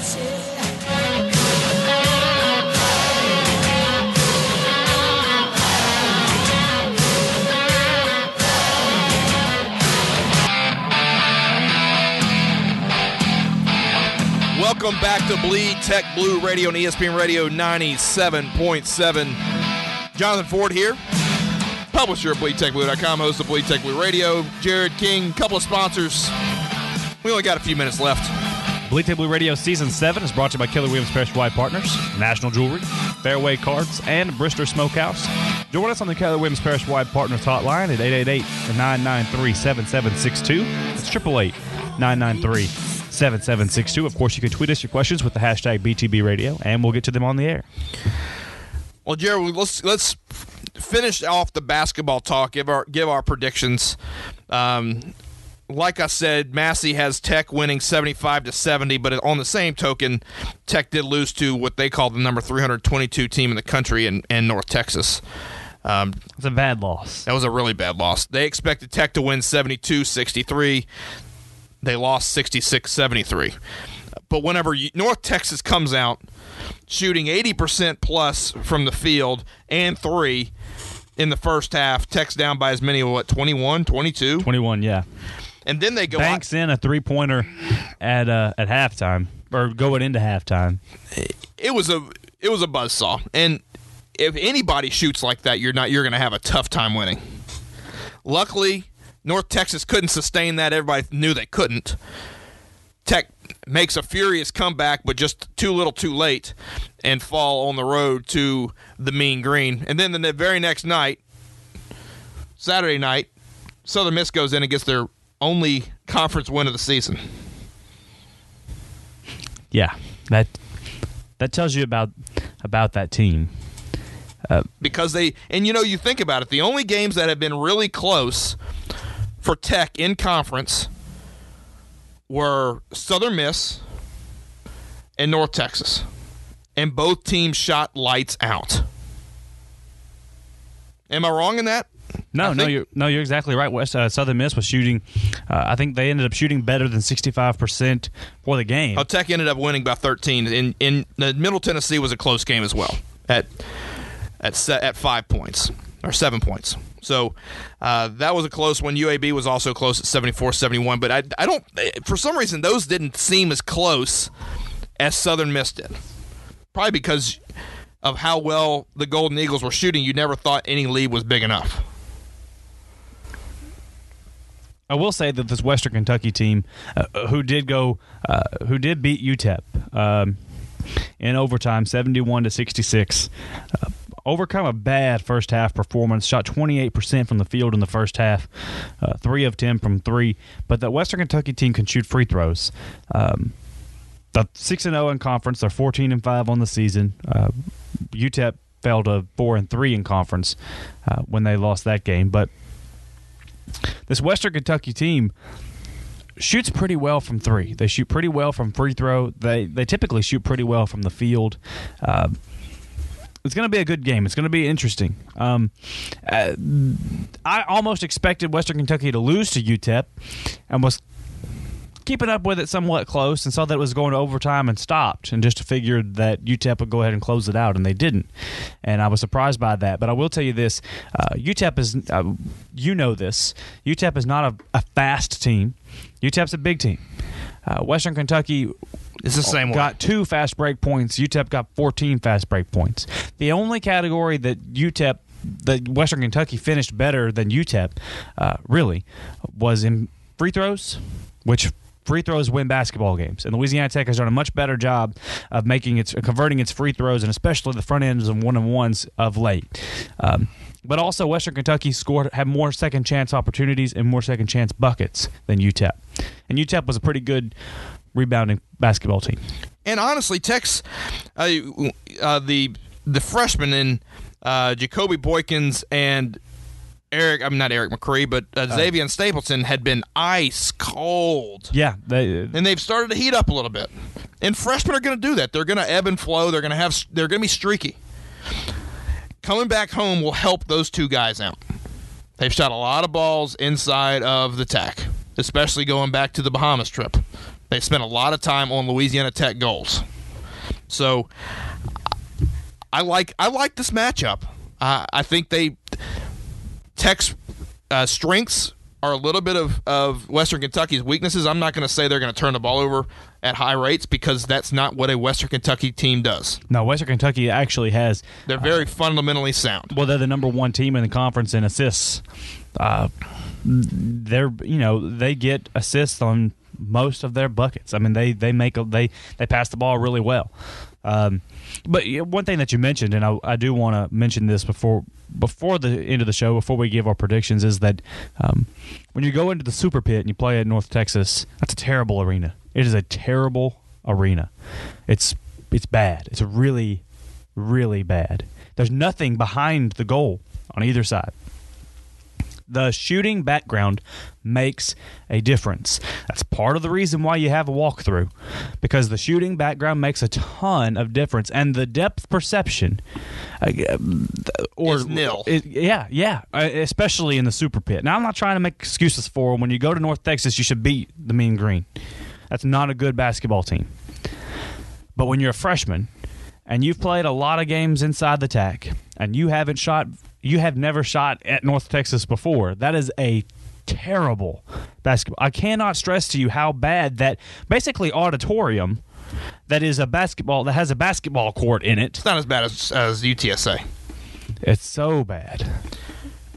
Welcome back to Bleed Tech Blue Radio on E S P N Radio ninety-seven point seven. Jonathan Ford here, publisher of Bleed Tech Blue dot com, host of Bleed Tech Blue Radio. Jared King, couple of sponsors. We only got a few minutes left. Bleed Tech Blue Radio Season seven is brought to you by Keller Williams Parish White Partners, National Jewelry, Fairway Cards, and Brister Smokehouse. Join us on the Keller Williams Parish White Partners hotline at eight eight eight, nine nine three, seven seven six two. It's eight eight eight, nine nine three, seven seven six two. Of course, you can tweet us your questions with the hashtag B T B Radio, and we'll get to them on the air. Well, Jared, let's let's finish off the basketball talk. Give our give our predictions. Um, like I said, Massey has Tech winning seventy-five to seventy, but on the same token, Tech did lose to what they call the number three hundred twenty-two team in the country in, in North Texas. Um, it's a bad loss. That was a really bad loss. They expected Tech to win seventy-two sixty-three. They lost sixty-six seventy-three. But whenever you, North Texas comes out shooting eighty percent plus from the field and three in the first half, Tech's down by as many, what, twenty-one, twenty-two? twenty-one, yeah. And then they go Banks out. in a three-pointer at uh, at halftime, or going into halftime. It was a it was a buzzsaw. And if anybody shoots like that, you're not you're going to have a tough time winning. Luckily, North Texas couldn't sustain that. Everybody knew they couldn't. Tech makes a furious comeback, but just too little too late, and fall on the road to the Mean Green. And then the very next night, Saturday night, Southern Miss goes in and gets their only conference win of the season. Yeah, that that tells you about about that team. Uh, because they, and you know, you think about it, the only games that have been really close for Tech in conference were Southern Miss and North Texas. And both teams shot lights out. Am I wrong in that? No, I no, think, you're no, you're exactly right. West uh, Southern Miss was shooting. Uh, I think they ended up shooting better than sixty-five percent for the game. Oh, Tech ended up winning by thirteen. In in uh, Middle Tennessee was a close game as well at at set, at five points or seven points. So uh, that was a close one. U A B was also close at seventy-four seventy-one. But I I don't for some reason those didn't seem as close as Southern Miss did. Probably because of how well the Golden Eagles were shooting. You never thought any lead was big enough. I will say that this Western Kentucky team, uh, who did go, uh, who did beat U T E P um, in overtime, seventy-one to sixty-six, uh, overcome a bad first half performance. Shot twenty-eight percent from the field in the first half, uh, three of ten from three. But the Western Kentucky team can shoot free throws. Um, the six and zero in conference. They're fourteen and five on the season. Uh, U T E P fell to four and three in conference uh, when they lost that game, but this Western Kentucky team shoots pretty well from three. They shoot pretty well from free throw. They they typically shoot pretty well from the field. Uh, it's going to be a good game. It's going to be interesting. Um, uh, I almost expected Western Kentucky to lose to U T E P and was keeping up with it somewhat close and saw that it was going to overtime and stopped, and just figured that U T E P would go ahead and close it out, and they didn't. And I was surprised by that. But I will tell you this, uh, U T E P is, uh, you know this, U T E P is not a, a fast team. U T E P's a big team. Uh, Western Kentucky It's the same got way. two fast break points. U T E P got fourteen fast break points. The only category that U T E P, that Western Kentucky finished better than U T E P, uh, really, was in free throws, which free throws win basketball games, and Louisiana Tech has done a much better job of making its converting its free throws, and especially the front ends and one and ones of late. Um, but also, Western Kentucky scored had more second chance opportunities and more second chance buckets than U T E P, and U T E P was a pretty good rebounding basketball team. And honestly, Tech's uh, uh, the the freshmen in uh, Jacoby Boykins and Eric, I'm not Eric McCree, but uh, Xavier uh, Stapleton had been ice cold. Yeah, they, and they've started to heat up a little bit. And freshmen are going to do that. They're going to ebb and flow. They're going to have. They're going to be streaky. Coming back home will help those two guys out. They've shot a lot of balls inside of the Tech, especially going back to the Bahamas trip. They spent a lot of time on Louisiana Tech goals. So I like I like this matchup. Uh, I think they. Tech's uh, strengths are a little bit of, of Western Kentucky's weaknesses. I'm not going to say they're going to turn the ball over at high rates, because that's not what a Western Kentucky team does. No, Western Kentucky actually has. They're very uh, fundamentally sound. Well, they're the number one team in the conference in assists. Uh, they're you know they get assists on most of their buckets. I mean, they they make a, they they pass the ball really well. Um, but one thing that you mentioned, and I, I do want to mention this before before the end of the show, before we give our predictions, is that um, when you go into the Super Pit and you play at North Texas, that's a terrible arena. It is a terrible arena. It's it's bad. It's really, really bad. There's nothing behind the goal on either side. The shooting background makes a difference. That's part of the reason why you have a walkthrough, because the shooting background makes a ton of difference, and the depth perception, uh, or is nil. It, yeah, yeah, especially in the Super Pit. Now, I'm not trying to make excuses for them. When you go to North Texas, you should beat the Mean Green. That's not a good basketball team. But when you're a freshman and you've played a lot of games inside the T A C, and you haven't shot. You have never shot at North Texas before. That is a terrible basketball. I cannot stress to you how bad that basically auditorium that is a basketball that has a basketball court in it. It's not as bad as, as U T S A. It's so bad.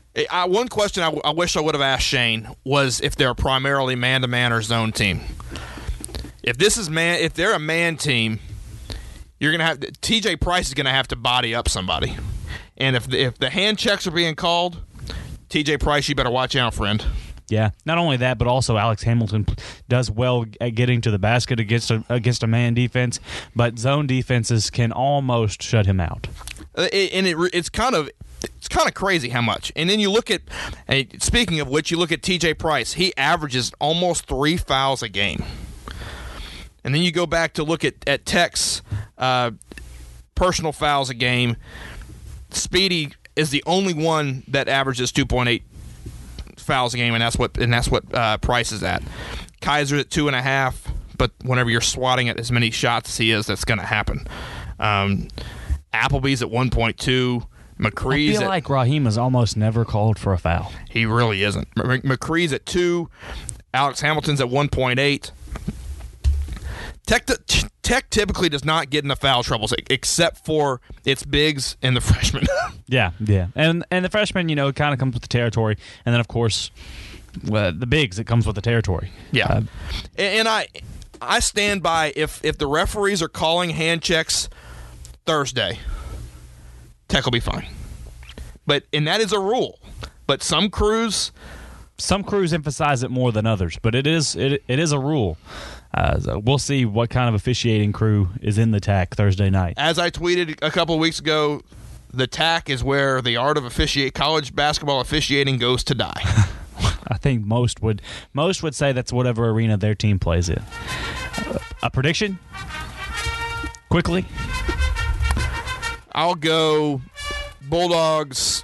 I, one question I, I wish I would have asked Shane was if they're primarily man-to-man or zone team. If this is man, if they're a man team, you're gonna have T J Price is gonna have to body up somebody, and if the, if the hand checks are being called, T J Price, you better watch out, friend. Yeah, not only that, but also Alex Hamilton does well at getting to the basket against a, against a man defense, but zone defenses can almost shut him out. It, and it, it's kind of it's kind of crazy how much. And then you look at, and speaking of which, you look at T J Price. He averages almost three fouls a game. And then you go back to look at, at Tech's uh, personal fouls a game. Speedy is the only one that averages two point eight fouls a game, and that's what and that's what uh, Price is at. Kaiser's at two and a half, but whenever you're swatting at as many shots as he is, that's going to happen. Um, Appleby's at one point two. McCree's I feel at, like Raheem is almost never called for a foul. He really isn't. M- McCree's at two. Alex Hamilton's at one point eight. Tech, Tech typically does not get into foul troubles except for its bigs and the freshmen. yeah, yeah. And and the freshmen, you know, it kind of comes with the territory. And then, of course, uh, the bigs, it comes with the territory. Yeah. Uh, and, and I I stand by if, if the referees are calling hand checks Thursday, Tech will be fine. But and that is a rule. But some crews... Some crews emphasize it more than others, but it is it, it is a rule. Uh, so we'll see what kind of officiating crew is in the T A C Thursday night. As I tweeted a couple of weeks ago, the T A C is where the art of officiate college basketball officiating goes to die. I think most would most would say that's whatever arena their team plays in. Uh, a prediction? Quickly? I'll go Bulldogs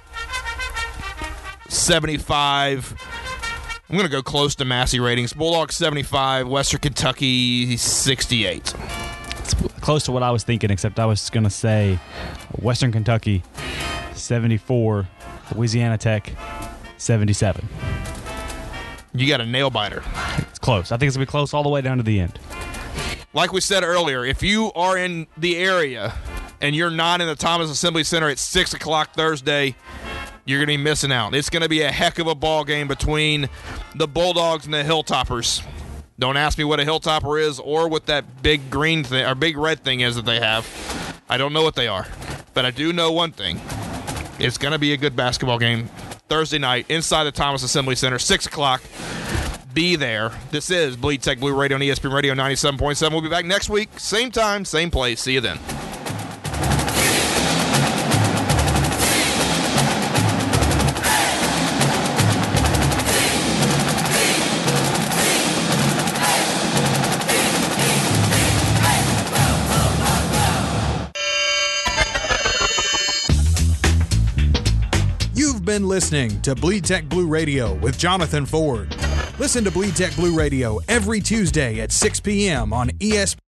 seventy-five. I'm going to go close to Massey ratings. Bulldogs seventy-five, Western Kentucky sixty-eight. It's close to what I was thinking, except I was going to say Western Kentucky seventy-four, Louisiana Tech seventy-seven. You got a nail biter. It's close. I think it's going to be close all the way down to the end. Like we said earlier, if you are in the area and you're not in the Thomas Assembly Center at six o'clock Thursday, you're going to be missing out. It's going to be a heck of a ball game between the Bulldogs and the Hilltoppers. Don't ask me what a Hilltopper is or what that big green thing or big red thing is that they have. I don't know what they are. But I do know one thing. It's going to be a good basketball game Thursday night inside the Thomas Assembly Center, six o'clock. Be there. This is Bleed Tech Blue Radio on E S P N Radio ninety-seven point seven. We'll be back next week. Same time, same place. See you then. Been listening to Bleed Tech Blue Radio with Jonathan Ford. Listen to Bleed Tech Blue Radio every Tuesday at six p.m. on E S P N.